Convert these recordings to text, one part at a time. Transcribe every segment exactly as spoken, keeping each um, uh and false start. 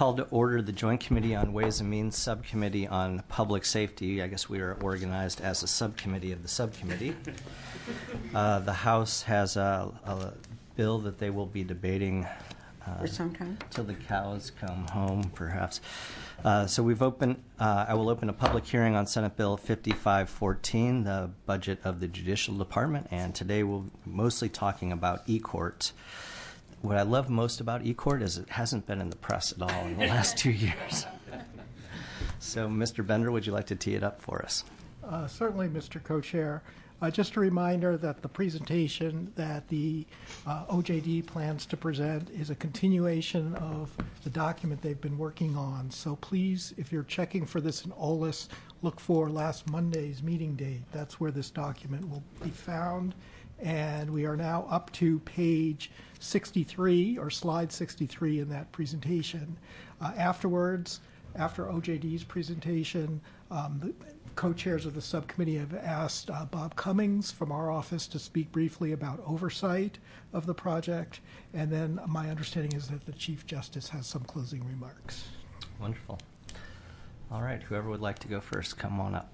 Call to order the Joint Committee on Ways and Means Subcommittee on Public Safety. I guess we are organized as a subcommittee of the subcommittee. Uh, the House has a, a bill that they will be debating uh, for some time till the cows come home, perhaps. Uh, so we've opened. Uh, I will open a public hearing on Senate Bill fifty-five fourteen, the budget of the Judicial Department, and today we'll be mostly talking about eCourt. What I love most about eCourt is it hasn't been in the press at all in the last two years. So, Mister Bender, would you like to tee it up for us? Uh, certainly, Mister Co-Chair. Uh, just a reminder that the presentation that the uh, O J D plans to present is a continuation of the document they've been working on. So please, if you're checking for this in O L I S, look for last Monday's meeting date. That's where this document will be found. And we are now up to page sixty-three, or slide sixty-three in that presentation. Uh, afterwards, after O J D's presentation, um, the co-chairs of the subcommittee have asked uh, Bob Cummings from our office to speak briefly about oversight of the project. And then my understanding is that the Chief Justice has some closing remarks. Wonderful. All right, whoever would like to go first, come on up.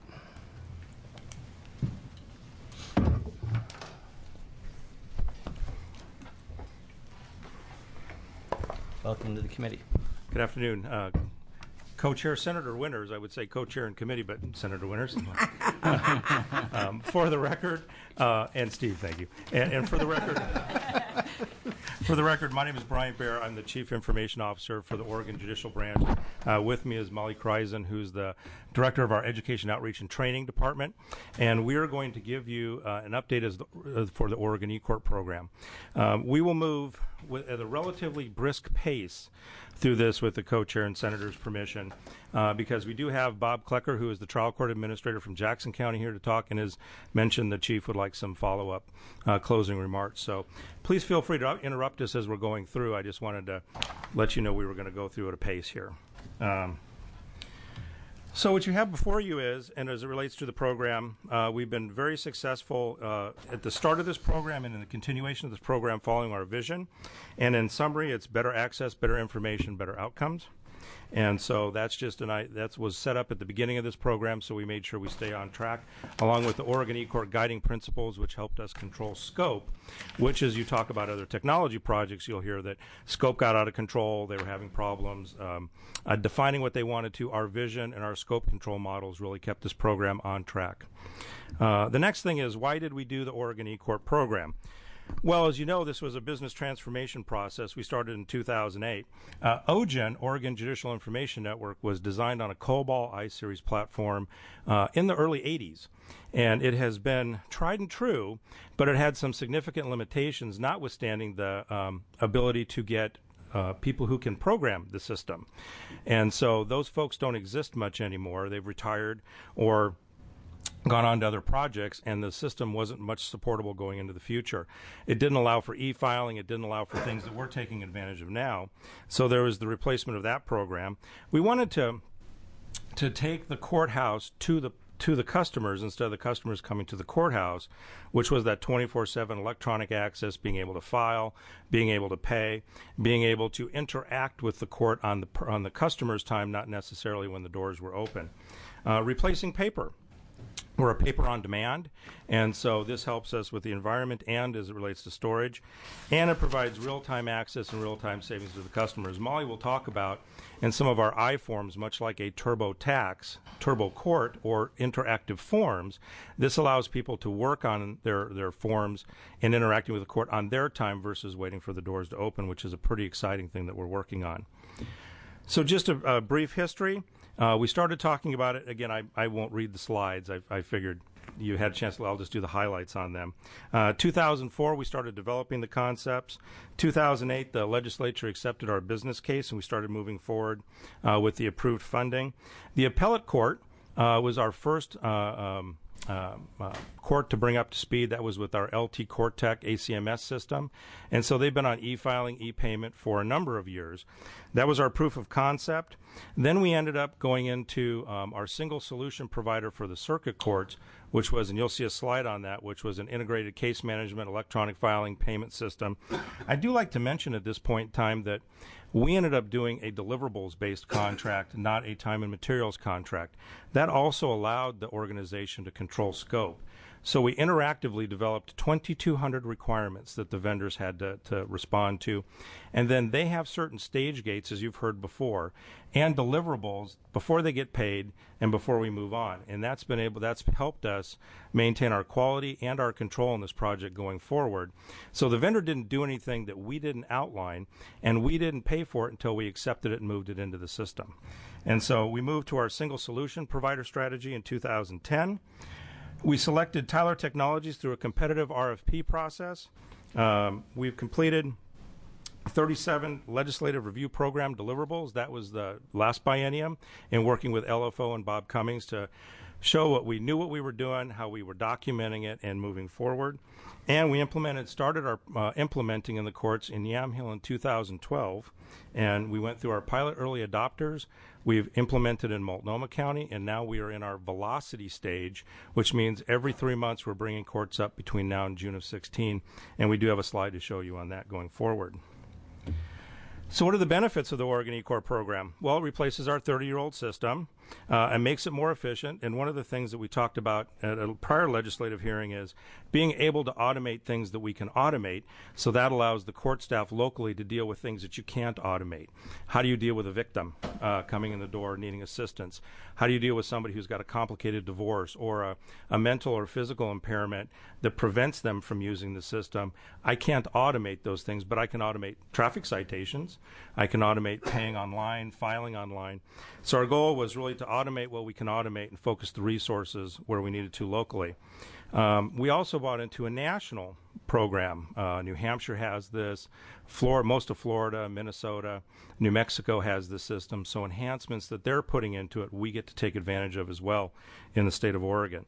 Welcome to the committee. Good afternoon. Uh, Co-Chair Senator Winters, I would say co-chair and committee, but Senator Winters. um, for the record, uh, and Steve, thank you. And, and for the record, for the record, my name is Brian Baer. I'm the Chief Information Officer for the Oregon Judicial Branch. Uh, with me is Molly Kreisen, who's the Director of our Education Outreach and Training Department. And we are going to give you uh, an update as the, uh, for the Oregon eCourt program. Um, we will move with, at a relatively brisk pace through this with the co-chair and senator's permission, uh, because we do have Bob Klecker, who is the trial court administrator from Jackson County, here to talk, and has mentioned the chief would like some follow-up uh, closing remarks. So please feel free to interrupt us as we're going through. I just wanted to let you know we were going to go through at a pace here. Um, So what you have before you is, and as it relates to the program, uh, we've been very successful uh, at the start of this program and in the continuation of this program following our vision. And in summary, it's better access, better information, better outcomes. And so that's just an I that was set up at the beginning of this program, so we made sure we stay on track, along with the Oregon eCourt guiding principles, which helped us control scope, which, as you talk about other technology projects, you'll hear that scope got out of control, they were having problems. Um, uh, defining what they wanted to, our vision and our scope control models really kept this program on track. Uh, the next thing is, why did we do the Oregon eCourt program? Well, as you know, this was a business transformation process. We started in two thousand eight. Uh, O G I N, Oregon Judicial Information Network, was designed on a COBOL I-Series platform uh, in the early eighties. And it has been tried and true, but it had some significant limitations, notwithstanding the um, ability to get uh, people who can program the system. And so those folks don't exist much anymore. They've retired or gone on to other projects, and the system wasn't much supportable going into the future. It didn't allow for e-filing. It didn't allow for things that we're taking advantage of now. So there was the replacement of that program. We wanted to to take the courthouse to the to the customers instead of the customers coming to the courthouse, which was that twenty-four seven electronic access, being able to file, being able to pay, being able to interact with the court on the on the customer's time, not necessarily when the doors were open. Uh, replacing paper. We're a paper on demand, and so this helps us with the environment and as it relates to storage, and it provides real-time access and real-time savings to the customers. Molly will talk about in some of our I-forms, much like a TurboTax, TurboCourt, or interactive forms, this allows people to work on their, their forms and interacting with the court on their time versus waiting for the doors to open, which is a pretty exciting thing that we're working on. So just a, a brief history. Uh, we started talking about it. Again, I, I won't read the slides. I, I figured you had a chance. I'll just do the highlights on them. Uh, two thousand four, we started developing the concepts. two thousand eight, the legislature accepted our business case, and we started moving forward uh, with the approved funding. The appellate court uh, was our first uh, um, uh, uh, court to bring up to speed. That was with our L T CourtTech A C M S system. And so they've been on e-filing, e-payment for a number of years. That was our proof of concept. Then we ended up going into um, our single solution provider for the circuit courts, which was, and you'll see a slide on that, which was an integrated case management, electronic filing, payment system. I do like to mention at this point in time that we ended up doing a deliverables-based contract, not a time and materials contract. That also allowed the organization to control scope. So we interactively developed twenty-two hundred requirements that the vendors had to, to respond to. And then they have certain stage gates, as you've heard before, and deliverables before they get paid and before we move on. And that's been able, that's helped us maintain our quality and our control in this project going forward. So the vendor didn't do anything that we didn't outline, and we didn't pay for it until we accepted it and moved it into the system. And so we moved to our single solution provider strategy in two thousand ten. We selected Tyler Technologies through a competitive R F P process. Um, we've completed thirty-seven legislative review program deliverables. That was the last biennium, in working with L F O and Bob Cummings to show what we knew what we were doing, how we were documenting it, and moving forward. And we implemented, started our uh, implementing in the courts in Yamhill in two thousand twelve, and we went through our pilot early adopters. We've implemented in Multnomah County, and now we are in our velocity stage, which means every three months we're bringing courts up between now and June of sixteen, and we do have a slide to show you on that going forward. So what are the benefits of the Oregon eCourt program? Well, it replaces our thirty-year-old system uh, and makes it more efficient. And one of the things that we talked about at a prior legislative hearing is being able to automate things that we can automate. So that allows the court staff locally to deal with things that you can't automate. How do you deal with a victim uh, coming in the door needing assistance? How do you deal with somebody who's got a complicated divorce or a, a mental or physical impairment that prevents them from using the system? I can't automate those things, but I can automate traffic citations. I can automate paying online, filing online. So our goal was really to automate what we can automate and focus the resources where we needed to locally. Um, we also bought into a national program. Uh, New Hampshire has this, Florida, most of Florida, Minnesota, New Mexico has this system. So enhancements that they're putting into it, we get to take advantage of as well in the state of Oregon.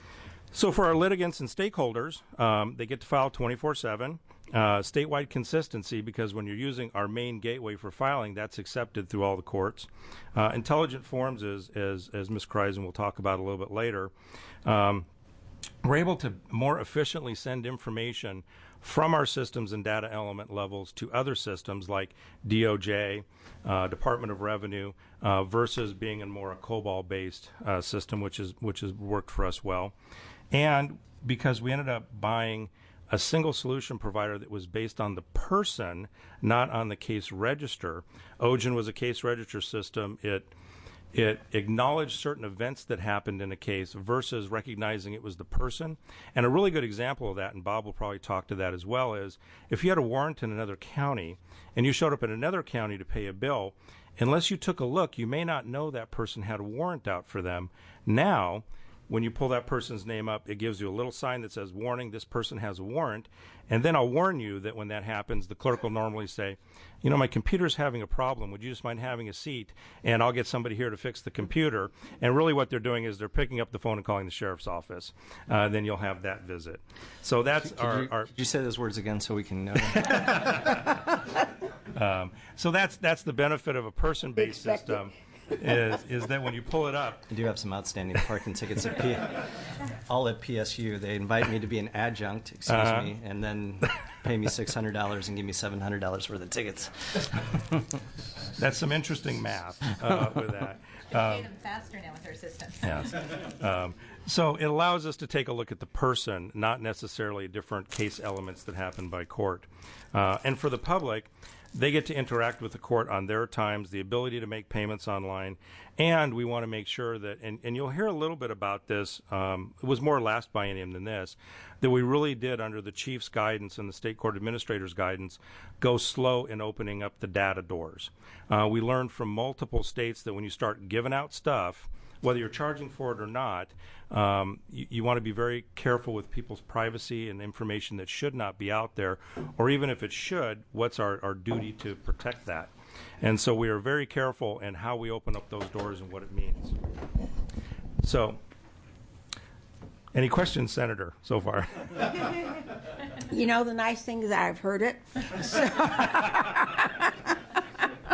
So for our litigants and stakeholders, um, they get to file twenty-four seven. Uh, statewide consistency, because when you're using our main gateway for filing, that's accepted through all the courts. Uh, intelligent forms, is, as, as Miz Kreisen will talk about a little bit later. Um, we're able to more efficiently send information from our systems and data element levels to other systems like D O J, uh, Department of Revenue, uh, versus being in more a COBOL-based uh, system, which is which has worked for us well. And because we ended up buying a single solution provider that was based on the person, not on the case register. O G I N was a case register system. It it acknowledged certain events that happened in a case versus recognizing it was the person. And a really good example of that, and Bob will probably talk to that as well, is if you had a warrant in another county and you showed up in another county to pay a bill, unless you took a look, you may not know that person had a warrant out for them. Now, when you pull that person's name up, it gives you a little sign that says, warning, this person has a warrant. And then I'll warn you that when that happens, the clerk will normally say, you know, my computer's having a problem. Would you just mind having a seat? And I'll get somebody here to fix the computer. And really what they're doing is they're picking up the phone and calling the sheriff's office. Uh, then you'll have that visit. So that's could our, you, our... Could you say those words again so we can know? um, so that's that's the benefit of a person-based system. is is that when you pull it up, I do have some outstanding parking tickets at P- all at P S U. They invite me to be an adjunct, excuse Uh-huh. me, and then pay me six hundred dollars and give me seven hundred dollars worth of tickets. That's some interesting math uh, with that. They Um, pay them faster now with our system. Yes. Um, so it allows us to take a look at the person, not necessarily different case elements that happen by court. Uh, and for the public, they get to interact with the court on their times, the ability to make payments online, and we want to make sure that, and, and you'll hear a little bit about this, um, it was more last biennium than this, that we really did, under the chief's guidance and the state court administrator's guidance, go slow in opening up the data doors. Uh, we learned from multiple states that when you start giving out stuff, whether you're charging for it or not, um, you, you want to be very careful with people's privacy and information that should not be out there, or even if it should, what's our, our duty to protect that? And so we are very careful in how we open up those doors and what it means. So, any questions, Senator, so far? You know, the nice thing is I've heard it.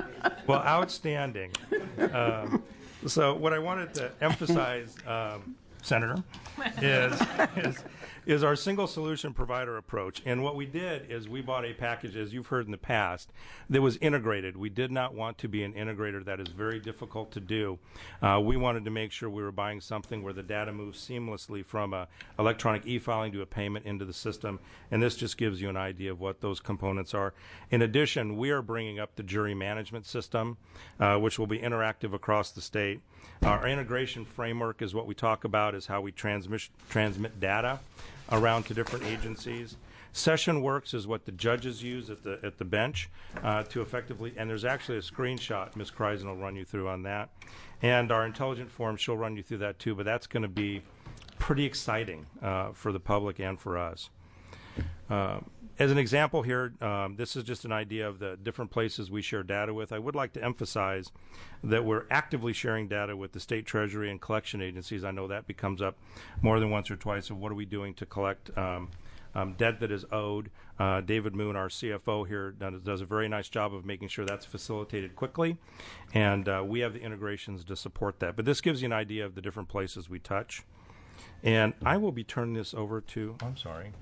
Well, outstanding. Um, so what I wanted to emphasize um, Senator, is, is is our single solution provider approach. And what we did is we bought a package, as you've heard in the past, that was integrated. We did not want to be an integrator. That is very difficult to do. Uh, we wanted to make sure we were buying something where the data moves seamlessly from a electronic e-filing to a payment into the system. And this just gives you an idea of what those components are. In addition, we are bringing up the jury management system, uh, which will be interactive across the state. Our integration framework is what we talk about, is how we transmit, transmit data around to different agencies. Session Works is what the judges use at the at the bench uh, to effectively, and there's actually a screenshot Miz Kreisen will run you through on that. And our intelligent form, she'll run you through that too, but that's going to be pretty exciting uh, for the public and for us. Uh, as an example here, um, this is just an idea of the different places we share data with. I would like to emphasize that we're actively sharing data with the state treasury and collection agencies. I know that becomes up more than once or twice of what are we doing to collect um, um, debt that is owed. Uh, David Moon, our C F O here, does, does a very nice job of making sure that's facilitated quickly, and uh, we have the integrations to support that. But this gives you an idea of the different places we touch. And I will be turning this over to, I'm sorry,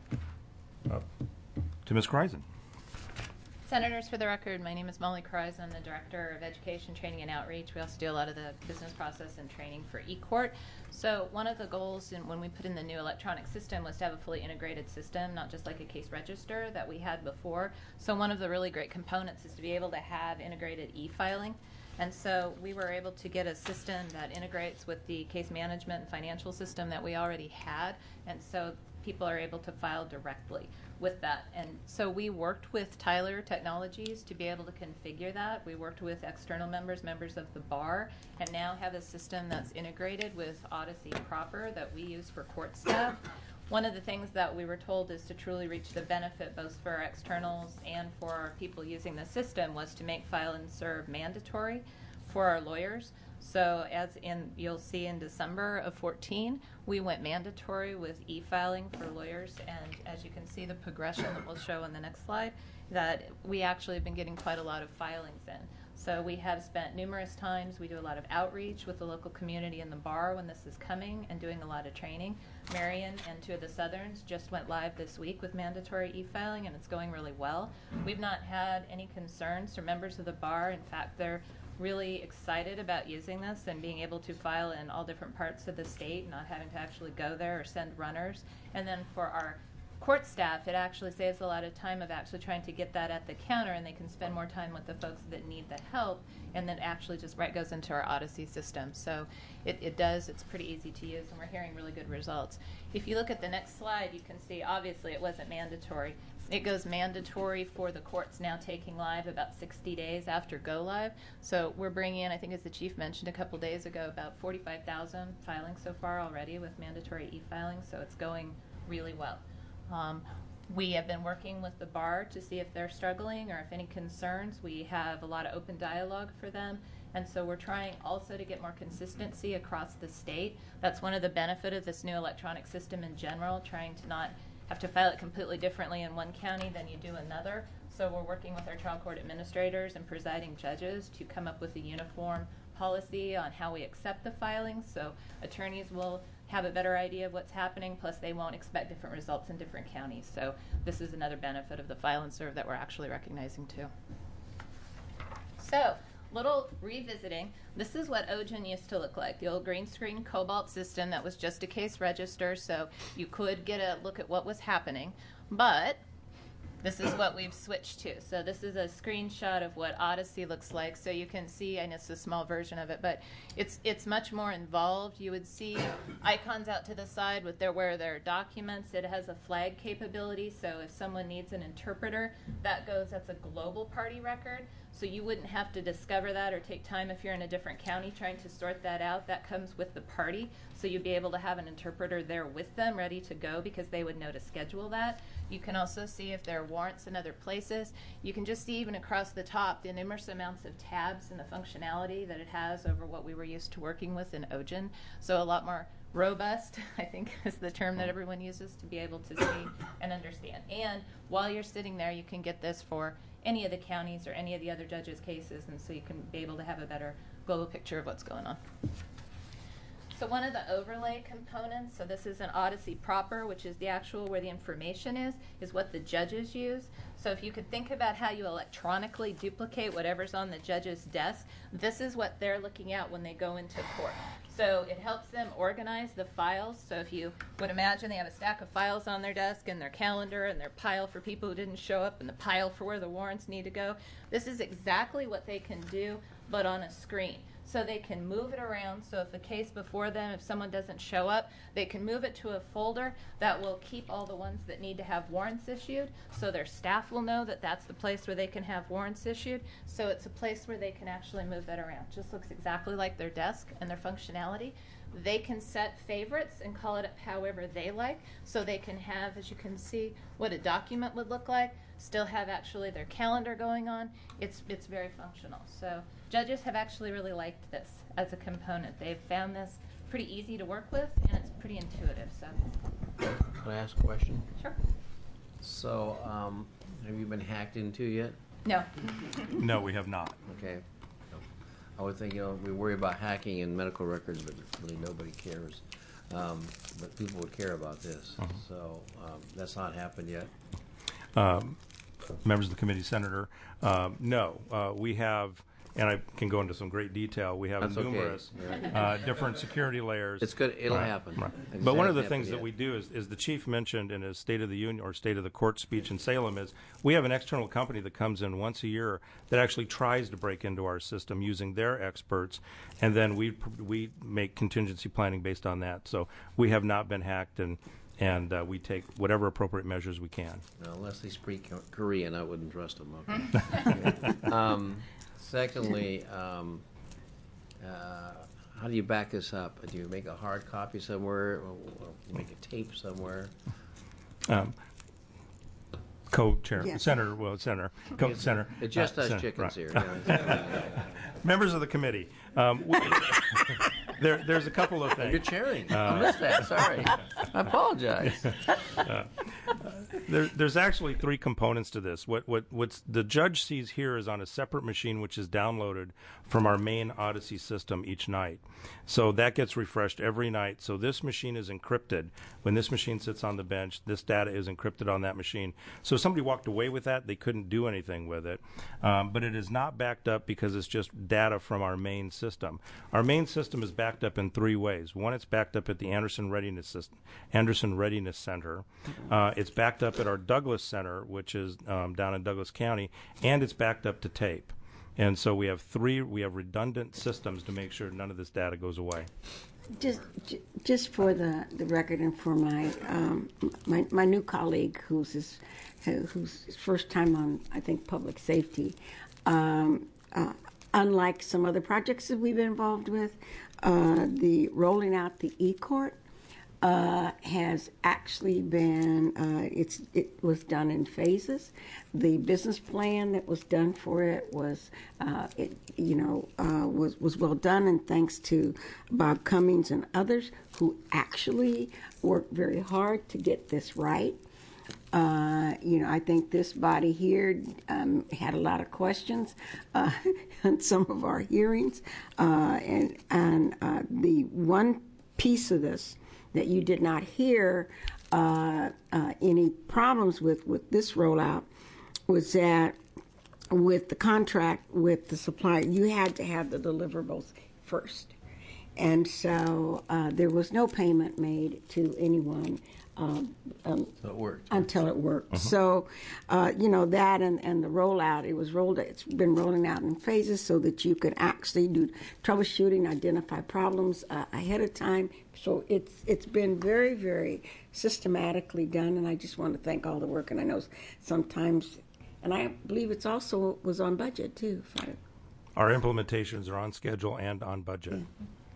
uh, to Miz Kreisen. Senators, for the record, my name is Molly Kreisen. I'm the Director of Education, Training, and Outreach. We also do a lot of the business process and training for eCourt. So one of the goals in, when we put in the new electronic system was to have a fully integrated system, not just like a case register that we had before. So one of the really great components is to be able to have integrated e-filing. And so we were able to get a system that integrates with the case management and financial system that we already had. And so people are able to file directly with that. And so we worked with Tyler Technologies to be able to configure that. We worked with external members, members of the bar, and now have a system that's integrated with Odyssey proper that we use for court staff. One of the things that we were told is to truly reach the benefit both for our externals and for our people using the system was to make file and serve mandatory for our lawyers. So as in you'll see in December of fourteen, we went mandatory with e-filing for lawyers, and as you can see the progression that we'll show on the next slide, that we actually have been getting quite a lot of filings in. So we have spent numerous times, we do a lot of outreach with the local community in the bar when this is coming and doing a lot of training. Marion and two of the Southerns just went live this week with mandatory e-filing, and it's going really well. We've not had any concerns from members of the bar. In fact, they're really excited about using this and being able to file in all different parts of the state, not having to actually go there or send runners. And then for our court staff, it actually saves a lot of time of actually trying to get that at the counter, and they can spend more time with the folks that need the help, and then actually just right goes into our Odyssey system. So it, it does, it's pretty easy to use, and we're hearing really good results. If you look at the next slide, you can see obviously it wasn't mandatory. It goes mandatory for the courts now taking live about sixty days after go live. So we're bringing in, I think as the chief mentioned a couple days ago, about forty-five thousand filings so far already with mandatory e-filing, so it's going really well. Um, we have been working with the bar to see if they're struggling or if any concerns. We have a lot of open dialogue for them, and so we're trying also to get more consistency across the state. That's one of the benefits of this new electronic system in general, trying to not have to file it completely differently in one county than you do another. So we're working with our trial court administrators and presiding judges to come up with a uniform policy on how we accept the filings, so attorneys will have a better idea of what's happening, plus they won't expect different results in different counties. So this is another benefit of the file and serve that we're actually recognizing too. So, little revisiting, this is what O G E N used to look like, the old green screen Cobalt system that was just a case register, so you could get a look at what was happening, but this is what we've switched to. So this is a screenshot of what Odyssey looks like. So you can see, I know it's a small version of it, but it's it's much more involved. You would see icons out to the side with their where there are documents. It has a flag capability, so if someone needs an interpreter, that goes, that's a global party record. So you wouldn't have to discover that or take time if you're in a different county trying to sort that out. That comes with the party. So you'd be able to have an interpreter there with them ready to go because they would know to schedule that. You can also see if there are warrants in other places. You can just see even across the top the numerous amounts of tabs and the functionality that it has over what we were used to working with in O G E N. So a lot more robust, I think is the term that everyone uses to be able to see and understand. And while you're sitting there, you can get this for any of the counties or any of the other judges' cases, and so you can be able to have a better global picture of what's going on. So one of the overlay components, so this is an Odyssey proper, which is the actual where the information is, is what the judges use. So if you could think about how you electronically duplicate whatever's on the judge's desk, this is what they're looking at when they go into court. So it helps them organize the files. So if you would imagine they have a stack of files on their desk and their calendar and their pile for people who didn't show up and the pile for where the warrants need to go, this is exactly what they can do, but on a screen. So they can move it around. So if a case before them, if someone doesn't show up, they can move it to a folder that will keep all the ones that need to have warrants issued. So their staff will know that that's the place where they can have warrants issued. So it's a place where they can actually move that around. Just looks exactly like their desk and their functionality. They can set favorites and call it up however they like. So they can have, as you can see, what a document would look like, still have actually their calendar going on. It's, it's very functional. So judges have actually really liked this as a component. They've found this pretty easy to work with, and it's pretty intuitive. So, Can I ask a question? sure. So, um, have you been hacked into yet? No. No, we have not. Okay. I would think, you know, we worry about hacking in medical records, but really nobody cares. Um, but people would care about this. Uh-huh. So um, that's not happened yet. Um, members of the committee, Senator, um, no, uh, we have, and I can go into some great detail, we have That's okay. numerous Yeah. uh, different security layers. It's good. It'll Right, happen. right. It's But one of the happened things that yet. we do is, is the chief mentioned in his State of the Union or State of the Court speech in Salem is we have an external company that comes in once a year that actually tries to break into our system using their experts, and then we we make contingency planning based on that. So we have not been hacked, and and uh, we take whatever appropriate measures we can. No, unless they speak Korean, I wouldn't trust them. Okay. um, secondly, um, uh, how do you back this up? Do you make a hard copy somewhere, or, or make a tape somewhere? Um, Co-chair, Yes. Senator, well, Senator, co-senator. It's just uh, us Senator, chickens right. here. Members of the committee, um, we, there, there's a couple of things. You're chairing. I missed that. Sorry. I apologize. There, there's actually three components to this. What what what's the judge sees here is on a separate machine, which is downloaded from our main Odyssey system each night. So that gets refreshed every night. So this machine is encrypted. When this machine sits on the bench, this data is encrypted on that machine. So if somebody walked away with that, they couldn't do anything with it. Um, but it is not backed up because it's just data from our main system. Our main system is backed up in three ways. One, it's backed up at the Anderson Readiness System, Anderson Readiness Center. Uh, it's backed up at our Douglas Center, which is um, down in Douglas County, and it's backed up to tape. And so we have three, we have redundant systems to make sure none of this data goes away. Just, ju- just for the, the record and for my, um, my my new colleague who's his, who's his first time on, I think, public safety. Um, uh, unlike some other projects that we've been involved with, uh, the rolling out the e-court uh, has actually been, uh, it's it was done in phases. The business plan that was done for it was, uh, it, you know, uh, was was well done, and thanks to Bob Cummings and others who actually worked very hard to get this right. Uh, you know, I think this body here um, had a lot of questions uh, on some of our hearings, uh, and and uh, the one piece of this that you did not hear uh, uh, any problems with with this rollout was that with the contract with the supplier, you had to have the deliverables first. And so uh, there was no payment made to anyone um, um, So it worked. until it worked. So, uh, you know, that and, and the rollout, it was rolled, it's been rolling out in phases so that you could actually do troubleshooting, identify problems uh, ahead of time. So it's it's been very, very systematically done, and I just want to thank all the work. And I know sometimes, and I believe it's also was on budget too. If I, Our implementations are on schedule and on budget. Yeah.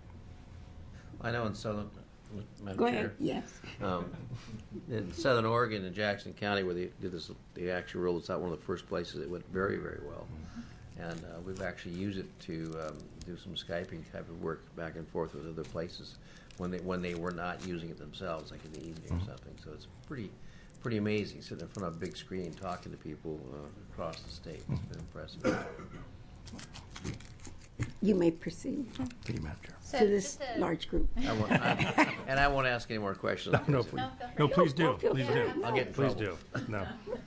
I know in Southern, Madam Go Chair, ahead, yes. Um, in Southern Oregon and Jackson County, where they did this, the actual roll, it's not one of the first places. It went very, very well, and uh, we've actually used it to um, do some Skyping type of work back and forth with other places when they when they were not using it themselves, like in the evening or something. So it's pretty, pretty amazing sitting in front of a big screen talking to people uh, across the state. It's been impressive. You may proceed Thank you, Madam Chair. So to this just a- large group. I won't, I, and I won't ask any more questions. No, please, No, feel no, free. please do, Don't feel please free. do. I'll get in Please do. trouble. No.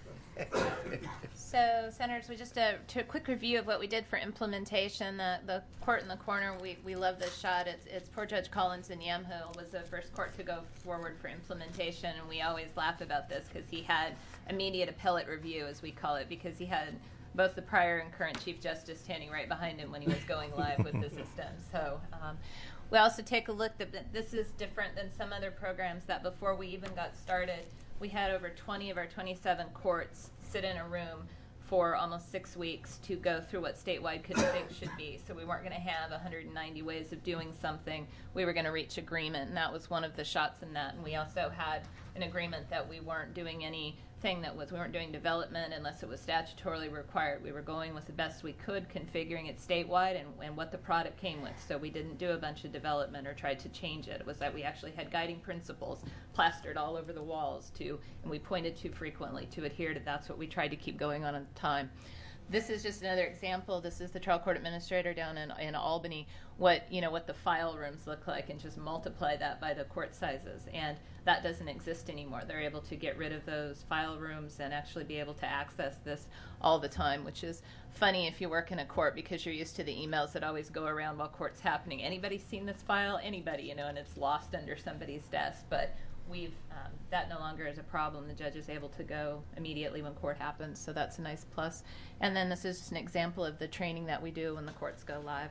So, Senators, we just a, to a quick review of what we did for implementation. The, the court in the corner, we, we love this shot. It's, it's poor Judge Collins in Yamhill was the first court to go forward for implementation, and we always laugh about this because he had immediate appellate review, as we call it, because he had both the prior and current Chief Justice standing right behind him when he was going live with the system. So um, we also take a look that this is different than some other programs that before we even got started, we had over twenty of our twenty-seven courts sit in a room for almost six weeks to go through what statewide config should be. So we weren't going to have one hundred ninety ways of doing something. We were going to reach agreement, and that was one of the shots in that. And we also had an agreement that we weren't doing anything that was, we weren't doing development unless it was statutorily required. We were going with the best we could, configuring it statewide and, and what the product came with. So we didn't do a bunch of development or tried to change it. It was that we actually had guiding principles plastered all over the walls to, and we pointed to frequently to adhere to. That's what we tried to keep going on at the time. This is just another example. This is the trial court administrator down in, in Albany, what, you know, what the file rooms look like, and just multiply that by the court sizes. And that doesn't exist anymore. They're able to get rid of those file rooms and actually be able to access this all the time, which is funny if you work in a court because you're used to the emails that always go around while court's happening. Anybody seen this file? Anybody, you know, and it's lost under somebody's desk. But we've um, that no longer is a problem. The judge is able to go immediately when court happens, so that's a nice plus. And then this is just an example of the training that we do when the courts go live.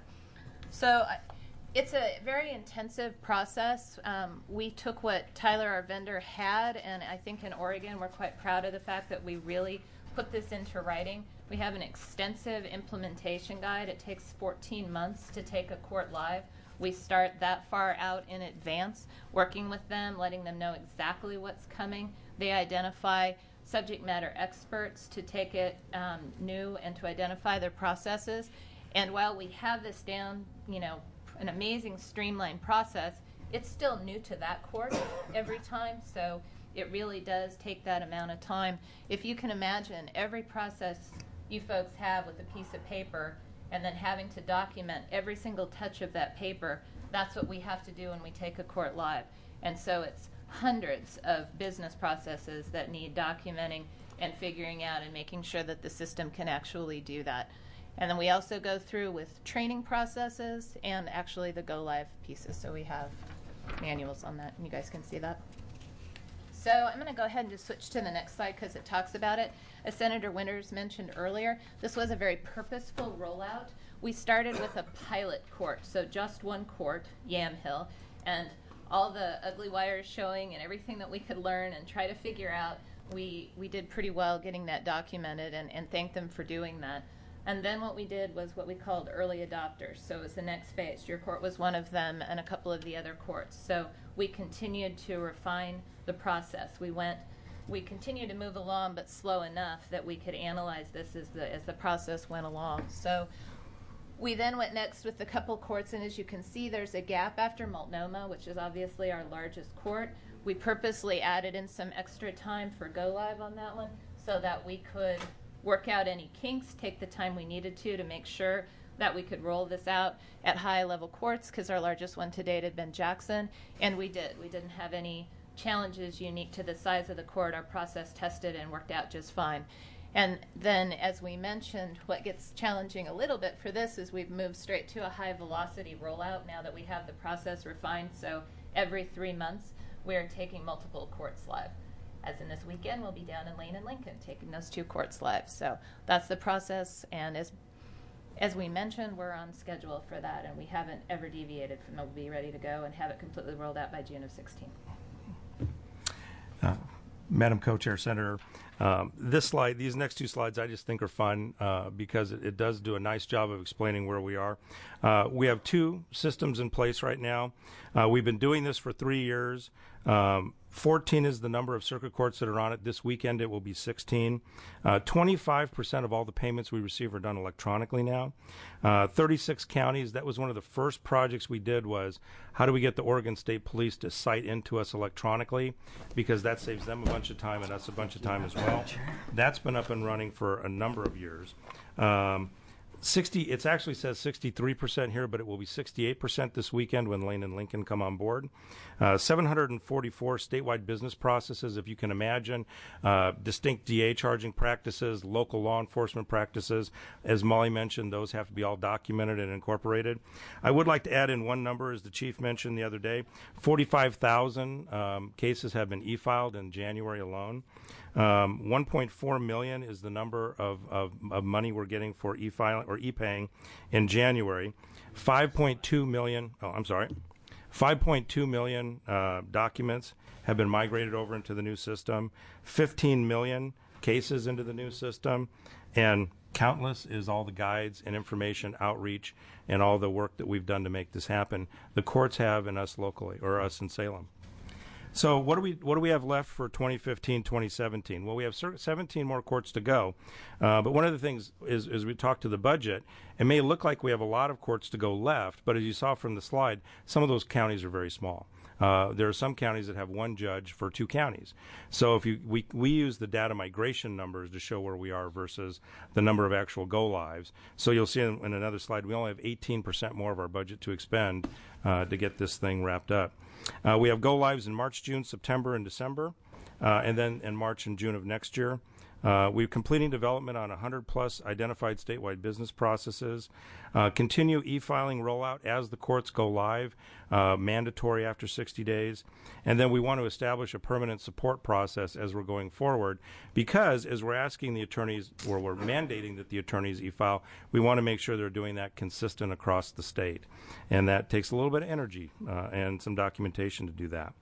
So I, it's a very intensive process. Um, we took what Tyler, our vendor, had, and I think in Oregon we're quite proud of the fact that we really put this into writing. We have an extensive implementation guide. It takes fourteen months to take a court live. We start that far out in advance, working with them, letting them know exactly what's coming. They identify subject matter experts to take it um, new and to identify their processes. And while we have this down, you know, an amazing streamlined process, it's still new to that court every time. So it really does take that amount of time. If you can imagine every process you folks have with a piece of paper and then having to document every single touch of that paper, that's what we have to do when we take a court live. And so it's hundreds of business processes that need documenting and figuring out and making sure that the system can actually do that. And then we also go through with training processes and actually the go live pieces. So we have manuals on that, and you guys can see that. So I'm going to go ahead and just switch to the next slide because it talks about it. As Senator Winters mentioned earlier, this was a very purposeful rollout. We started with a pilot court, so just one court, Yamhill, and all the ugly wires showing and everything that we could learn and try to figure out, we, we did pretty well getting that documented, and, and thank them for doing that. And then what we did was what we called early adopters. So it was the next phase. Your court was one of them and a couple of the other courts. So we continued to refine the process. We went, we continued to move along, but slow enough that we could analyze this as the, as the process went along. So we then went next with the couple courts, and as you can see, there's a gap after Multnomah, which is obviously our largest court. We purposely added in some extra time for go live on that one so that we could work out any kinks, take the time we needed to to make sure that we could roll this out at high-level courts, because our largest one to date had been Jackson, and we did. We didn't have any challenges unique to the size of the court. Our process tested and worked out just fine. And then, as we mentioned, what gets challenging a little bit for this is we've moved straight to a high-velocity rollout now that we have the process refined. So every three months, we're taking multiple courts live. As in this weekend, we'll be down in Lane and Lincoln taking those two courts live. So that's the process, and as as we mentioned, we're on schedule for that, and we haven't ever deviated from it. We'll be ready to go and have it completely rolled out by June of sixteen. Uh, Madam Co-Chair, Senator, um, this slide, these next two slides, I just think are fun uh, because it, it does do a nice job of explaining where we are. Uh, we have two systems in place right now. Uh, we've been doing this for three years. Um, fourteen is the number of circuit courts that are on it. This weekend it will be sixteen. Uh, twenty-five percent of all the payments we receive are done electronically now. Uh, thirty-six counties, that was one of the first projects we did, was how do we get the Oregon State Police to cite into us electronically, because that saves them a bunch of time and us a bunch of time as well. That's been up and running for a number of years. Um, sixty. It actually says sixty-three percent here, but it will be sixty-eight percent this weekend when Lane and Lincoln come on board. Uh, seven hundred forty-four statewide business processes, if you can imagine, uh, distinct D A charging practices, local law enforcement practices. As Molly mentioned, those have to be all documented and incorporated. I would like to add in one number, as the chief mentioned the other day, forty-five thousand um, cases have been e-filed in January alone. Um, one point four million is the number of, of, of money we're getting for e-filing or e-paying in January. five point two million, oh, I'm sorry, five point two million uh, documents have been migrated over into the new system, fifteen million cases into the new system, and countless is all the guides and information outreach and all the work that we've done to make this happen. The courts have and us locally, or us in Salem. So what do we what do we have left for twenty fifteen, twenty seventeen? Well, we have seventeen more courts to go. Uh, but one of the things is, as we talk to the budget, it may look like we have a lot of courts to go left, but as you saw from the slide, some of those counties are very small. Uh, there are some counties that have one judge for two counties. So if you we we use the data migration numbers to show where we are versus the number of actual go lives. So you'll see in, in another slide, we only have eighteen percent more of our budget to expend uh, to get this thing wrapped up. Uh, we have go lives in March, June, September, and December, uh, and then in March and June of next year. Uh, we're completing development on one hundred plus identified statewide business processes. Uh, continue e-filing rollout as the courts go live, uh, mandatory after sixty days. And then we want to establish a permanent support process as we're going forward, because as we're asking the attorneys, or we're mandating that the attorneys e-file, we want to make sure they're doing that consistent across the state. And that takes a little bit of energy uh, and some documentation to do that.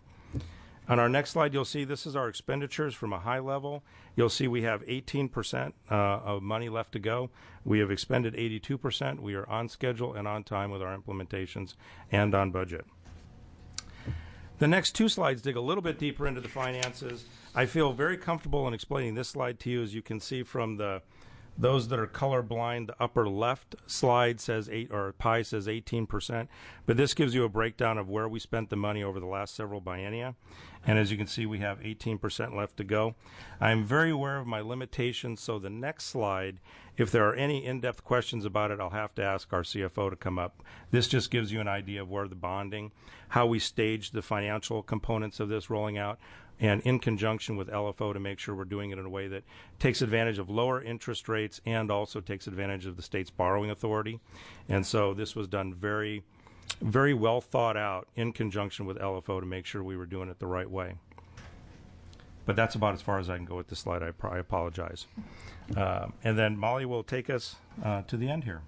On our next slide, you'll see this is our expenditures from a high level. You'll see we have eighteen percent uh, of money left to go. We have expended eighty-two percent. We are on schedule and on time with our implementations and on budget. The next two slides dig a little bit deeper into the finances. I feel very comfortable in explaining this slide to you. As you can see from the those that are colorblind, the upper left slide says eight, or pie says eighteen percent, but this gives you a breakdown of where we spent the money over the last several biennia. And as you can see, we have eighteen percent left to go. I'm very aware of my limitations, so the next slide, if there are any in-depth questions about it, I'll have to ask our C F O to come up. This just gives you an idea of where the bonding, how we staged the financial components of this rolling out, and in conjunction with L F O to make sure we're doing it in a way that takes advantage of lower interest rates and also takes advantage of the state's borrowing authority. And so this was done very, very well thought out in conjunction with L F O to make sure we were doing it the right way. But that's about as far as I can go with this slide. I, I apologize. Uh, and then Molly will take us uh, to the end here.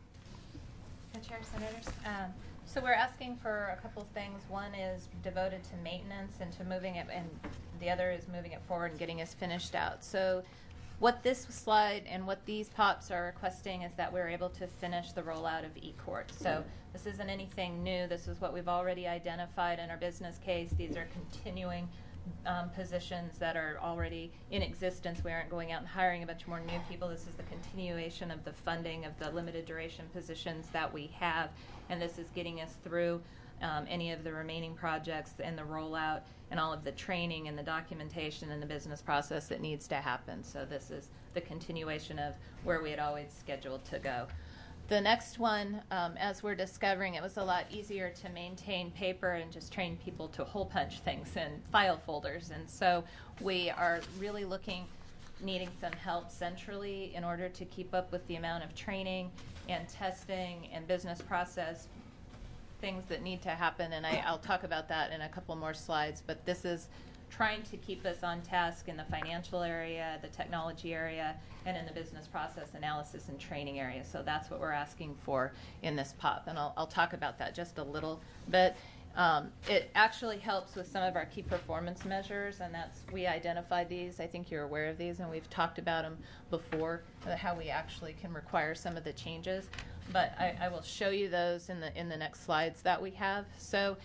The Chair, Senators. Um, so we're asking for a couple of things. One is devoted to maintenance and to moving it, and the other is moving it forward and getting us finished out. So what this slide and what these pops are requesting is that we're able to finish the rollout of eCourt. So this isn't anything new. This is what we've already identified in our business case. These are continuing um, positions that are already in existence. We aren't going out and hiring a bunch more new people. This is the continuation of the funding of the limited duration positions that we have, and this is getting us through um, any of the remaining projects and the rollout and all of the training and the documentation and the business process that needs to happen. So this is the continuation of where we had always scheduled to go. The next one, um, as we're discovering, it was a lot easier to maintain paper and just train people to hole punch things in file folders. And so we are really looking, needing some help centrally in order to keep up with the amount of training and testing and business process things that need to happen. And I, I'll talk about that in a couple more slides. But this is trying to keep us on task in the financial area, the technology area, and in the business process analysis and training area. So that's what we're asking for in this pop. And I'll, I'll talk about that just a little bit. Um, it actually helps with some of our key performance measures, and that's, we identified these. I think you're aware of these, and we've talked about them before, uh, how we actually can require some of the changes. But I, I will show you those in the in the next slides that we have. So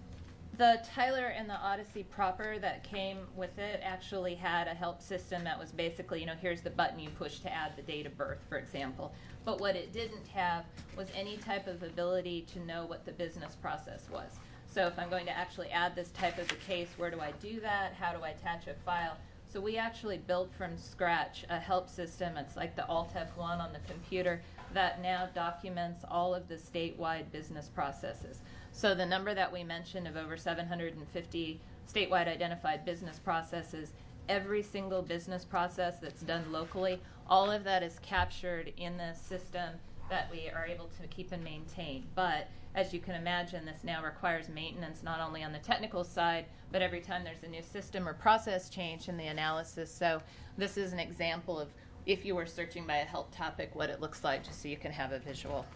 the Tyler and the Odyssey proper that came with it actually had a help system that was basically, you know, here's the button you push to add the date of birth, for example. But what it didn't have was any type of ability to know what the business process was. So if I'm going to actually add this type of a case, where do I do that? How do I attach a file? So we actually built from scratch a help system. It's like the Altef one on the computer that now documents all of the statewide business processes. So the number that we mentioned of over seven hundred fifty statewide identified business processes, every single business process that's done locally, all of that is captured in the system that we are able to keep and maintain. But as you can imagine, this now requires maintenance not only on the technical side, but every time there's a new system or process change in the analysis. So this is an example of, if you were searching by a help topic, what it looks like, just so you can have a visual.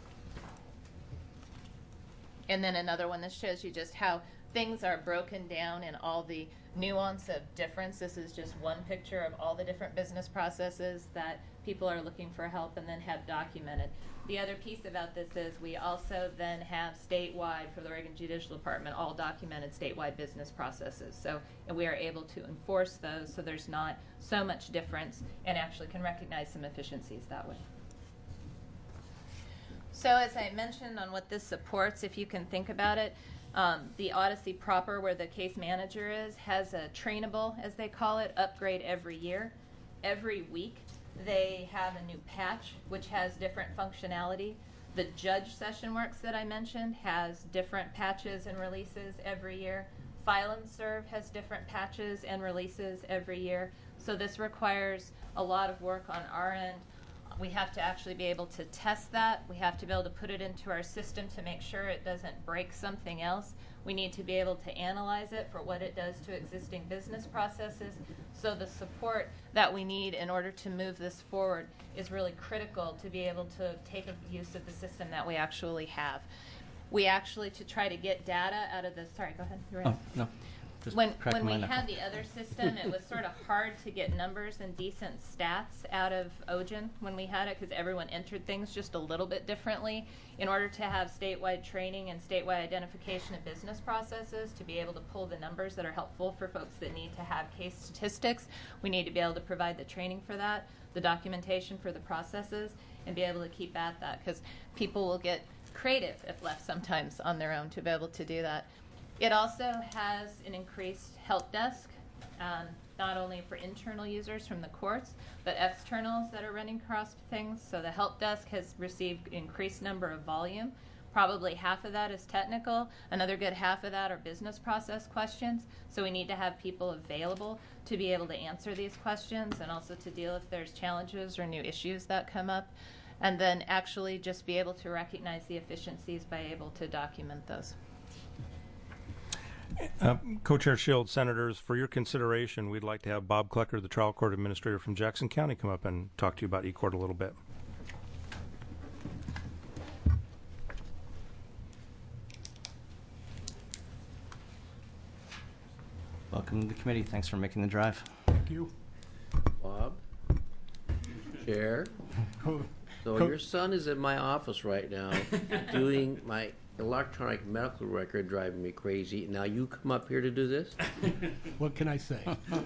And then another one that shows you just how things are broken down in all the nuance of difference. This is just one picture of all the different business processes that people are looking for help and then have documented. The other piece about this is we also then have statewide, for the Oregon Judicial Department, all documented statewide business processes. So and we are able to enforce those so there's not so much difference, and actually can recognize some efficiencies that way. So as I mentioned on what this supports, if you can think about it, um, the Odyssey proper, where the case manager is, has a trainable, as they call it, upgrade every year. Every week they have a new patch which has different functionality. The Judge Session Works that I mentioned has different patches and releases every year. File and Serve has different patches and releases every year. So this requires a lot of work on our end. We have to actually be able to test that. We have to be able to put it into our system to make sure it doesn't break something else. We need to be able to analyze it for what it does to existing business processes. So the support that we need in order to move this forward is really critical to be able to take use of the system that we actually have. We actually, to try to get data out of the, sorry, go ahead. You're right. Oh, no. Just When, cracking when we my knuckle. had the other system, it was sort of hard to get numbers and decent stats out of O G E N when we had it, because everyone entered things just a little bit differently. In order to have statewide training and statewide identification of business processes, to be able to pull the numbers that are helpful for folks that need to have case statistics, we need to be able to provide the training for that, the documentation for the processes, and be able to keep at that, because people will get creative if left sometimes on their own to be able to do that. It also has an increased help desk, um, not only for internal users from the courts, but externals that are running across things. So the help desk has received increased number of volume. Probably half of that is technical. Another good half of that are business process questions. So we need to have people available to be able to answer these questions, and also to deal if there's challenges or new issues that come up. And then actually just be able to recognize the efficiencies by able to document those. Uh, Co-Chair Shields, Senators, for your consideration, we'd like to have Bob Klecker, the trial court administrator from Jackson County, come up and talk to you about eCourt a little bit. Welcome to the committee. Thanks for making the drive. Thank you. Bob? Chair? Co- So co- your son is in my office right now doing my electronic medical record, driving me crazy. Now you come up here to do this? What can I say?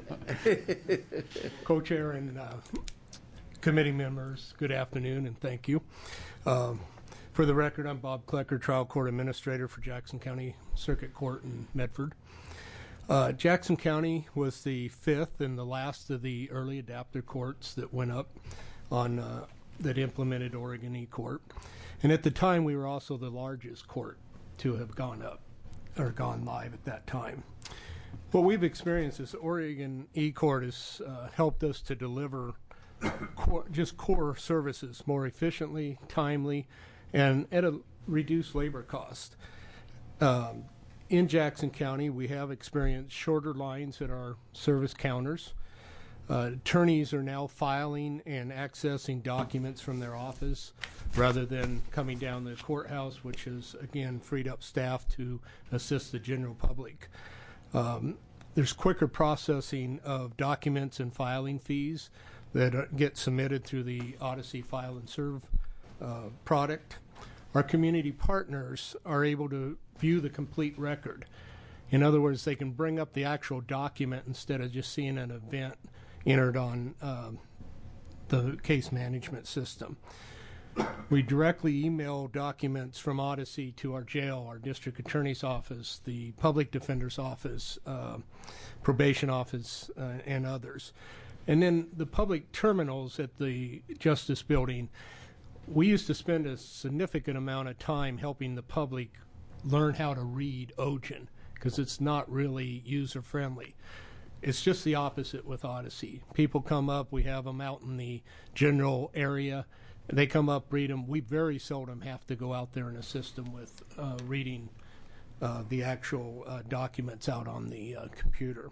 Co-chair and uh, committee members, good afternoon and thank you. Um, for the record, I'm Bob Klecker, trial court administrator for Jackson County Circuit Court in Medford. Uh, Jackson County was the fifth and the last of the early adapter courts that went up on uh, that implemented Oregon eCourt. And at the time, we were also the largest court to have gone up or gone live at that time. What we've experienced is Oregon eCourt has uh, helped us to deliver core, just core services more efficiently, timely, and at a reduced labor cost. Um, in Jackson County, we have experienced shorter lines at our service counters. Uh, attorneys are now filing and accessing documents from their office rather than coming down the courthouse, which has, again, freed up staff to assist the general public. Um, there's quicker processing of documents and filing fees that are, get submitted through the Odyssey File and Serve uh, product. Our community partners are able to view the complete record. In other words, they can bring up the actual document instead of just seeing an event entered on um, the case management system. We directly email documents from Odyssey to our jail, our district attorney's office, the public defender's office, uh, probation office, uh, and others. And then the public terminals at the Justice Building, we used to spend a significant amount of time helping the public learn how to read O G N because it's not really user-friendly. It's just the opposite with Odyssey. People come up, we have them out in the general area. They come up, read them. We very seldom have to go out there and assist them with uh, reading uh, the actual uh, documents out on the uh, computer.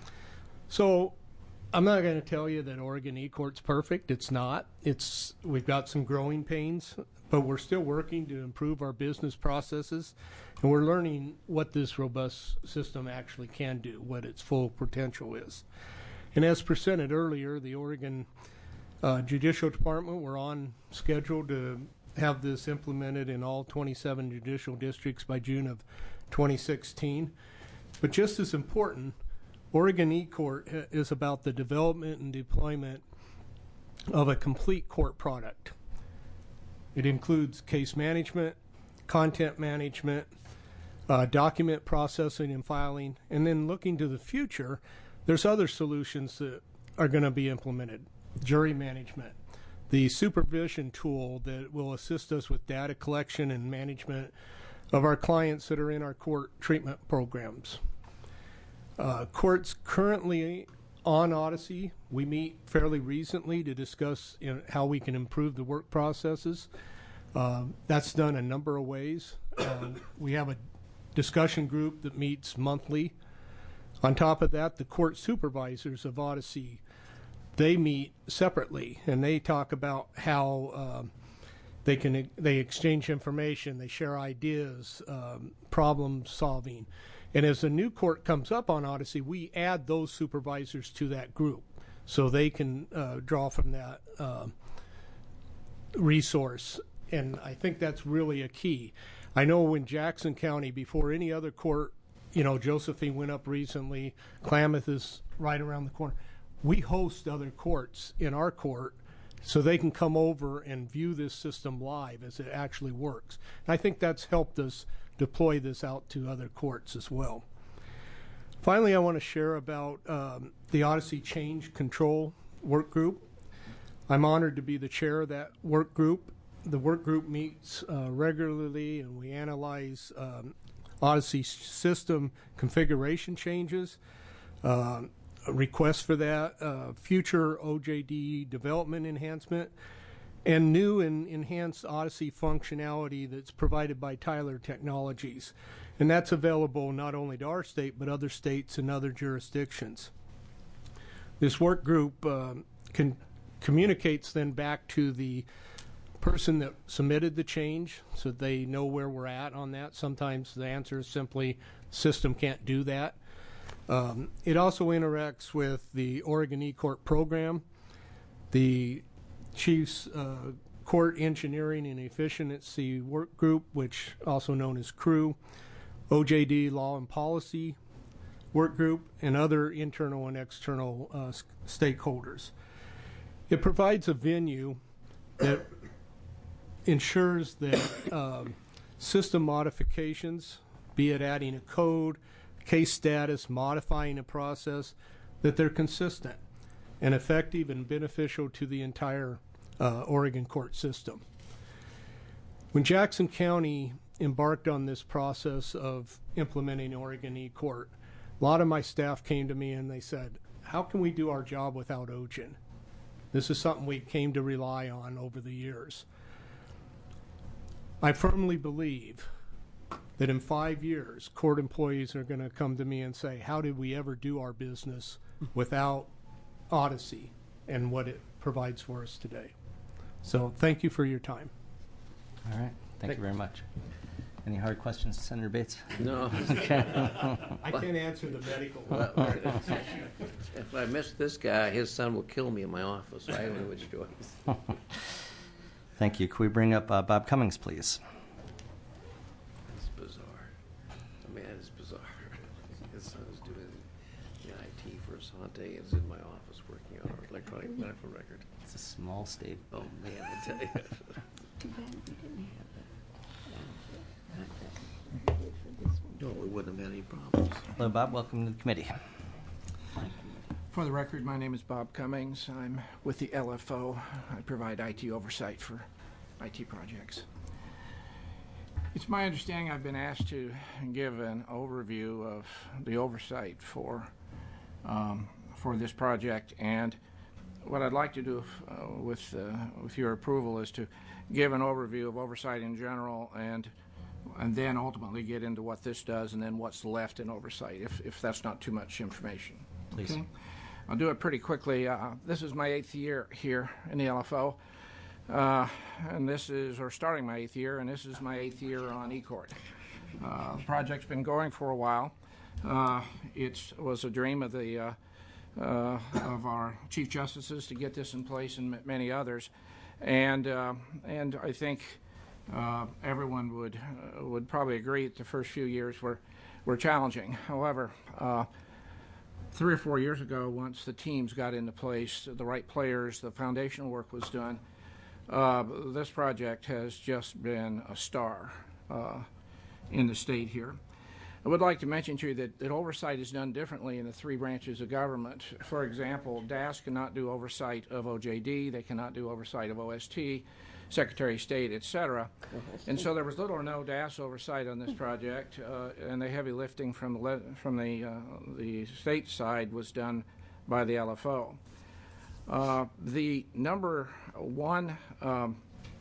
So I'm not going to tell you that Oregon eCourt's perfect. It's not. It's we've got some growing pains, but we're still working to improve our business processes, and we're learning what this robust system actually can do, what its full potential is. And as presented earlier, the Oregon uh, Judicial Department, we're on schedule to have this implemented in all twenty-seven judicial districts by June of twenty sixteen. But just as important, Oregon eCourt is about the development and deployment of a complete court product. It includes case management, content management, uh, document processing and filing, and then looking to the future, there's other solutions that are going to be implemented. Jury management, the supervision tool that will assist us with data collection and management of our clients that are in our court treatment programs. Uh, courts currently on Odyssey, we meet fairly recently to discuss you know, how we can improve the work processes. Uh, that's done a number of ways. Uh, we have a discussion group that meets monthly. On top of that, the court supervisors of Odyssey, they meet separately, and they talk about how uh, they can they exchange information, they share ideas, um, problem solving. And as a new court comes up on Odyssey, we add those supervisors to that group so they can uh, draw from that uh, resource. And I think that's really a key. I know in Jackson County, before any other court, you know, Josephine went up recently, Klamath is right around the corner. We host other courts in our court so they can come over and view this system live as it actually works. And I think that's helped us deploy this out to other courts as well. Finally, I want to share about um, the Odyssey Change Control Work Group. I'm honored to be the chair of that work group. The work group meets uh, regularly, and we analyze um, Odyssey system configuration changes, uh, requests for that, uh, future O J D development enhancement, and new and enhanced Odyssey functionality that's provided by Tyler Technologies. And that's available not only to our state, but other states and other jurisdictions. This work group uh, can, communicates then back to the person that submitted the change so they know where we're at on that. Sometimes the answer is simply system can't do that. Um, it also interacts with the Oregon eCourt program, the Chiefs uh, Court Engineering and Efficiency Work Group, which also known as CREW, O J D Law and Policy Work Group, and other internal and external uh, stakeholders. It provides a venue that ensures that um, system modifications, be it adding a code, case status, modifying a process, that they're consistent and effective and beneficial to the entire uh, Oregon court system. When Jackson County embarked on this process of implementing Oregon eCourt, a lot of my staff came to me and they said, how can we do our job without O G N? This is something we came to rely on over the years. I firmly believe that in five years, court employees are going to come to me and say, how did we ever do our business without Odyssey and what it provides for us today? So thank you for your time. All right. Thank, Thank you very much. Any hard questions, Senator Bates? No. Okay. I can't answer the medical Well, if I miss this guy, his son will kill me in my office. So I don't know which choice. Thank you. Can we bring up uh, Bob Cummings, please? It's bizarre. I mean, it's bizarre. His son is doing the I T for Asante. It's in my office working on our electronic medical record. It's a small state. Oh, man, I tell you. Too bad we didn't have that. No, we wouldn't have had any problems. Hello, Bob. Welcome to the committee. For the record, my name is Bob Cummings. I'm with the L F O. I provide I T oversight for I T projects. It's my understanding I've been asked to give an overview of the oversight for um, for this project, and what I'd like to do uh, with uh, with your approval is to give an overview of oversight in general, and and then ultimately get into what this does and then what's left in oversight, if if that's not too much information. Please. Okay? I'll do it pretty quickly. Uh, this is my eighth year here in the L F O. Uh, and this is, or starting my eighth year, and this is my eighth year on eCourt. Uh, the project's been going for a while. Uh, it was a dream of the uh, uh, of our chief justices to get this in place, and m- many others, and uh, and I think uh, everyone would uh, would probably agree that the first few years were were challenging. However, uh, three or four years ago, once the teams got into place, the right players, the foundational work was done. Uh, this project has just been a star uh, in the state here. I would like to mention to you that, that oversight is done differently in the three branches of government. For example, D A S cannot do oversight of O J D, they cannot do oversight of O S T, Secretary of State, et cetera. And so there was little or no D A S oversight on this project, uh, and the heavy lifting from the, le- from the, uh, the state side was done by the L F O. Uh, the number one um,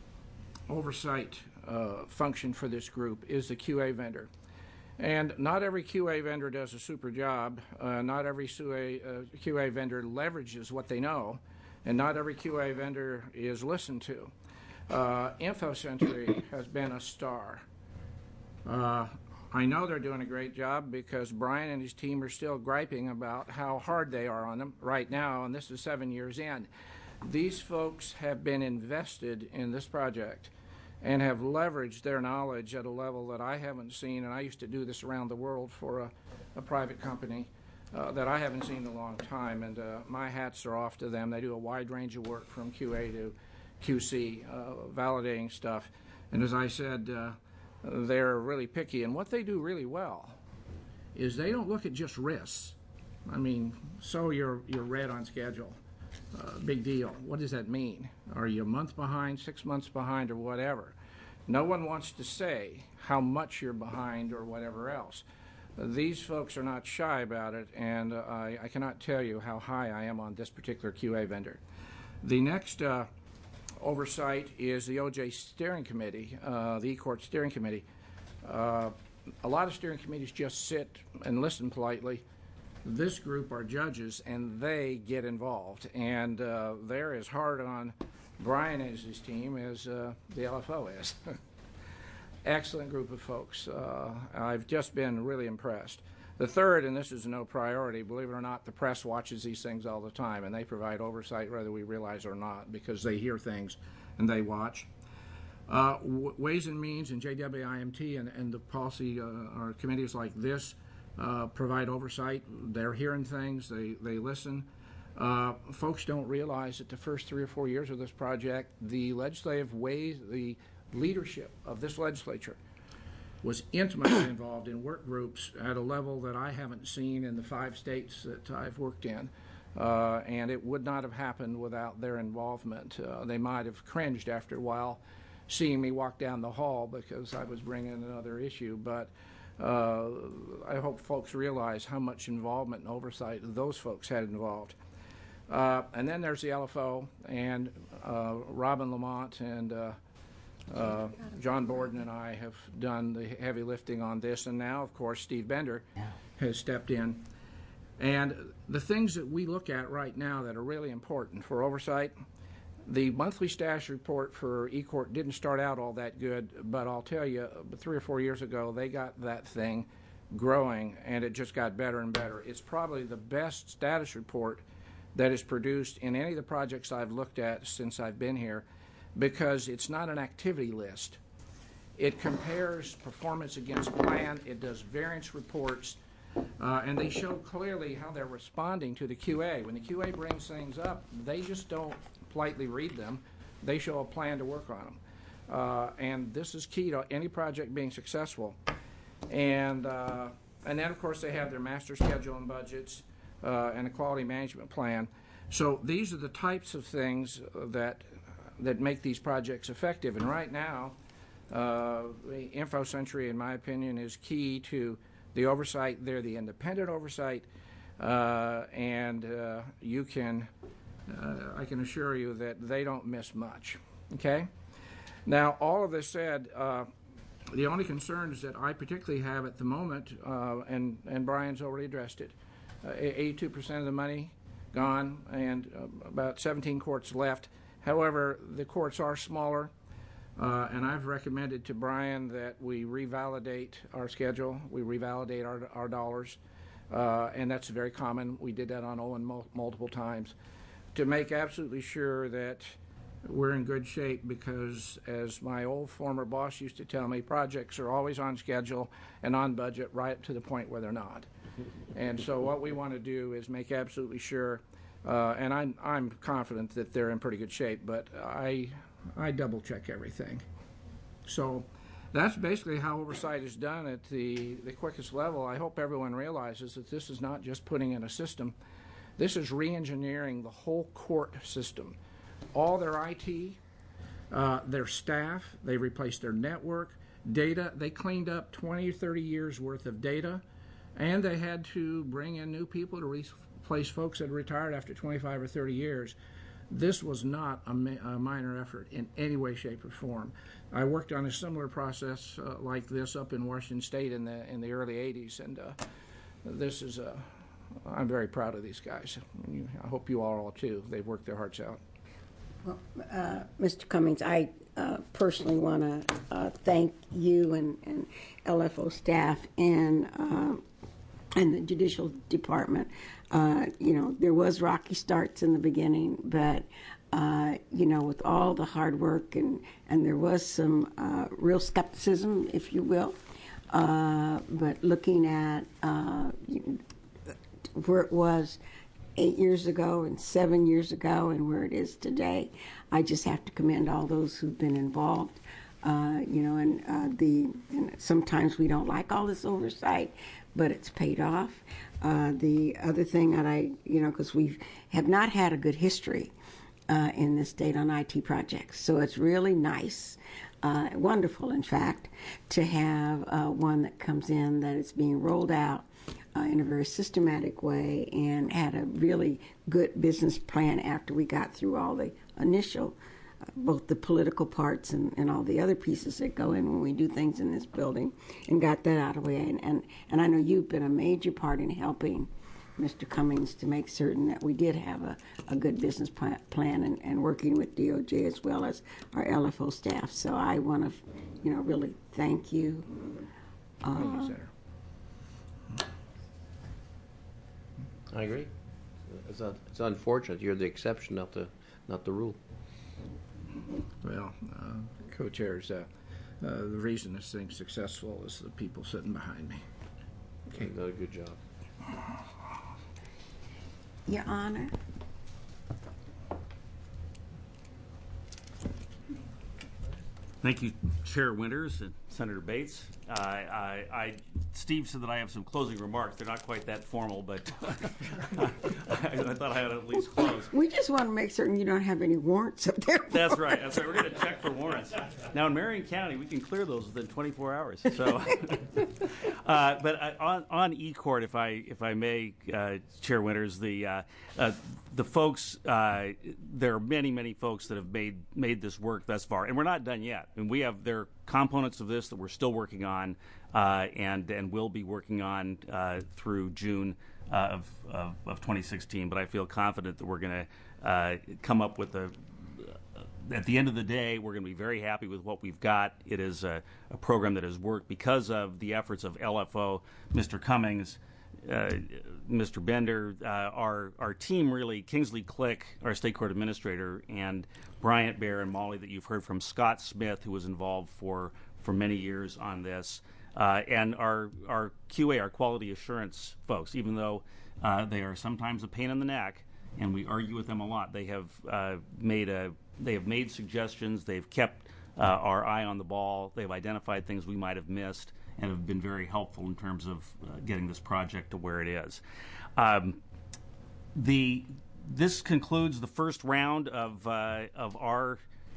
oversight uh, function for this group is the Q A vendor. And not every Q A vendor does a super job. Uh, not every Q A, uh, Q A vendor leverages what they know, and not every Q A vendor is listened to. Uh, InfoSentry has been a star. Uh, I know they're doing a great job because Brian and his team are still griping about how hard they are on them right now, and this is seven years in. These folks have been invested in this project and have leveraged their knowledge at a level that I haven't seen, and I used to do this around the world for a, a private company uh, that I haven't seen in a long time, and uh, my hats are off to them. They do a wide range of work from Q A to Q C, uh, validating stuff. And as I said, uh, they're really picky, and what they do really well is they don't look at just risks. I mean, so you're you're red on schedule. Uh, big deal. What does that mean? Are you a month behind, six months behind, or whatever? No one wants to say how much you're behind or whatever else. Uh, these folks are not shy about it, and uh, I, I cannot tell you how high I am on this particular Q A vendor. The next uh, oversight is the O J Steering Committee, uh, the eCourt Steering Committee. Uh, a lot of steering committees just sit and listen politely. This group are judges, and they get involved, and uh, they're as hard on Brian and his team as uh, the L F O is. Excellent group of folks. Uh, I've just been really impressed. The third, and this is no priority, believe it or not, the press watches these things all the time, and they provide oversight whether we realize or not, because they hear things and they watch. Uh, w- Ways and Means and J W I M T and, and the policy uh, or committees like this uh, provide oversight. They're hearing things, they, they listen. Uh, folks don't realize that the first three or four years of this project, the legislative ways, the leadership of this legislature was intimately involved in work groups at a level that I haven't seen in the five states that I've worked in. Uh, and it would not have happened without their involvement. Uh, they might have cringed after a while seeing me walk down the hall because I was bringing another issue, but uh, I hope folks realize how much involvement and oversight those folks had involved. Uh, and then there's the L F O and uh, Robin Lamont and uh, uh, John Borden and I have done the heavy lifting on this, and now, of course, Steve Bender yeah. has stepped in. And the things that we look at right now that are really important for oversight, the monthly status report for eCourt didn't start out all that good, but I'll tell you, three or four years ago, they got that thing growing, and it just got better and better. It's probably the best status report that is produced in any of the projects I've looked at since I've been here, because it's not an activity list. It compares performance against plan, it does variance reports, uh, and they show clearly how they're responding to the Q A. When the Q A brings things up, they just don't politely read them. They show a plan to work on them. Uh, and this is key to any project being successful. And, uh, and then, of course, they have their master schedule and budgets uh, and a quality management plan. So these are the types of things that that make these projects effective. And right now, uh, the InfoCentry, in my opinion, is key to the oversight. They're the independent oversight, uh, and uh, you can, uh, I can assure you that they don't miss much. Okay? Now, all of this said, uh, the only concerns that I particularly have at the moment, uh, and, and Brian's already addressed it, uh, eighty-two percent of the money gone and uh, about seventeen courts left. However, the courts are smaller, uh, and I've recommended to Brian that we revalidate our schedule, we revalidate our, our dollars, uh, and that's very common. We did that on Owen mul multiple times to make absolutely sure that we're in good shape, because as my old former boss used to tell me, projects are always on schedule and on budget right up to the point where they're not. And so what we want to do is make absolutely sure, uh, and I'm, I'm confident that they're in pretty good shape, but I, I double check everything. So that's basically how oversight is done at the, the quickest level. I hope everyone realizes that this is not just putting in a system. This is re-engineering the whole court system. All their I T, uh, their staff, they replaced their network, data. They cleaned up twenty or thirty years worth of data, and they had to bring in new people to replace folks that had retired after twenty-five or thirty years. This was not a, ma a minor effort in any way, shape, or form. I worked on a similar process uh, like this up in Washington State in the in the early eighties, and uh, this is a. I'm very proud of these guys. I hope you all are too. They've worked their hearts out. Well, uh, Mister Cummings, I uh, personally want to uh, thank you and, and L F O staff and uh, and the Judicial Department. Uh, you know, there was rocky starts in the beginning, but uh, you know, with all the hard work and and there was some uh, real skepticism, if you will. Uh, but looking at uh, where it was eight years ago and seven years ago and where it is today, I just have to commend all those who've been involved. Uh, you know, and uh, the and sometimes we don't like all this oversight, but it's paid off. Uh, the other thing that I, you know, because we have not had a good history uh, in this state on I T projects, so it's really nice, uh, wonderful, in fact, to have uh, one that comes in that is being rolled out Uh, in a very systematic way and had a really good business plan after we got through all the initial, uh, both the political parts and, and all the other pieces that go in when we do things in this building, and got that out of the way. And, and, and I know you've been a major part in helping Mister Cummings to make certain that we did have a, a good business plan and, and working with D O J as well as our L F O staff. So I want to, you know, really thank you. Uh, Thank you, Senator. I agree. It's, un it's unfortunate. You're the exception, not the, not the rule. Well, uh, co-chairs, uh, uh, the reason this thing's successful is the people sitting behind me. Okay, you done a good job. Your Honor. Thank you, Chair Winters and Senator Bates. Uh, I, I, Steve said that I have some closing remarks. They're not quite that formal, but I, I thought I had at least close. We just want to make certain you don't have any warrants up there. That's right. That's right. We're going to check for warrants. Now, in Marion County, we can clear those within twenty-four hours. So, uh, but I, on on eCourt, if I if I may, uh, Chair Winters, the uh, uh, the folks, uh, there are many many folks that have made made this work thus far, and we're not done yet. And we have there are components of this that we're still working on, uh, and and will be working on uh, through June uh, of, of of twenty sixteen. But I feel confident that we're going to uh, come up with a. At the end of the day, we're going to be very happy with what we've got. It is a, a program that has worked because of the efforts of L F O, Mister Cummings, uh, Mister Bender, uh, our our team really, Kingsley Click, our state court administrator, and Bryant Bear and Molly that you've heard from, Scott Smith, who was involved for, for many years on this, uh, and our, our Q A, our quality assurance folks, even though uh, they are sometimes a pain in the neck, and we argue with them a lot, they have uh, made a They have made suggestions. They've kept uh, our eye on the ball. They've identified things we might have missed and have been very helpful in terms of uh, getting this project to where it is. Um, the this concludes the first round of uh, of our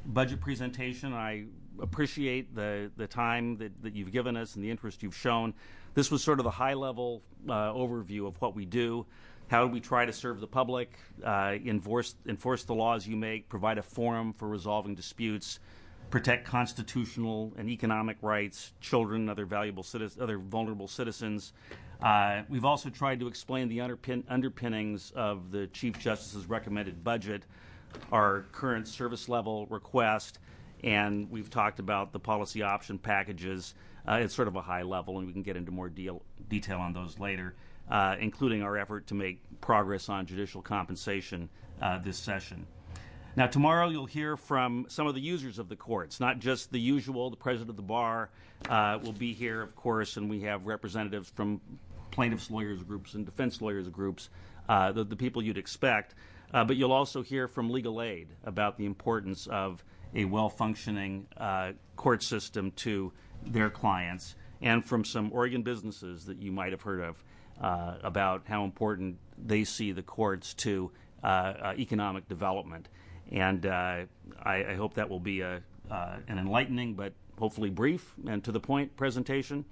budget presentation. I appreciate the, the time that, that you've given us and the interest you've shown. This was sort of the high-level uh, overview of what we do. How do we try to serve the public, uh, enforce, enforce the laws you make, provide a forum for resolving disputes, protect constitutional and economic rights, children, other valuable citizens, other vulnerable citizens. Uh, we've also tried to explain the underpin, underpinnings of the Chief Justice's recommended budget, our current service level request, and we've talked about the policy option packages. Uh, it's sort of a high level, and we can get into more deal, detail on those later, uh, including our effort to make progress on judicial compensation uh, this session. Now, tomorrow you'll hear from some of the users of the courts, not just the usual. The president of the bar uh, will be here, of course, and we have representatives from plaintiffs' lawyers groups and defense lawyers groups, uh, the, the people you'd expect. Uh, but you'll also hear from legal aid about the importance of a well-functioning uh, court system to their clients, and from some Oregon businesses that you might have heard of uh, about how important they see the courts to uh, uh, economic development. And uh, I, I hope that will be a, uh, an enlightening but hopefully brief and to the point presentation.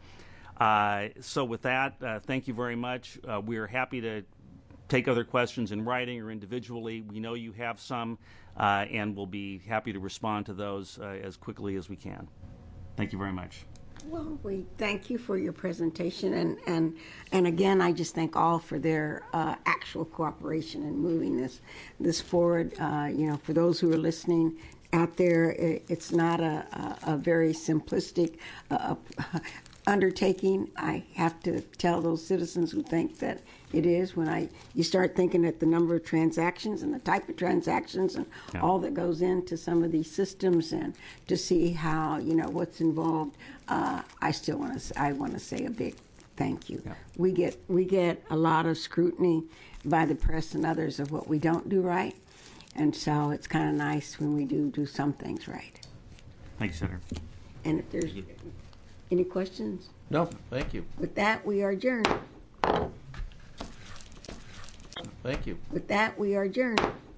Uh, so with that, uh, thank you very much. Uh, we are happy to take other questions in writing or individually. We know you have some, uh, and we'll be happy to respond to those uh, as quickly as we can. Thank you very much. Well, we thank you for your presentation, and and and again, I just thank all for their uh, actual cooperation in moving this this forward. Uh, you know, for those who are listening out there, it, it's not a, a, a very simplistic uh, undertaking. I have to tell those citizens who think that it is, when I you start thinking at the number of transactions and the type of transactions and yeah. all that goes into some of these systems, and to see how, you know, what's involved. Uh, I still want to I want to say a big thank you. Yeah. We get we get a lot of scrutiny by the press and others of what we don't do right, and so it's kind of nice when we do do some things right. Thanks, Senator. And if there's any questions? No, thank you. With that, we are adjourned. Thank you. With that, we are adjourned.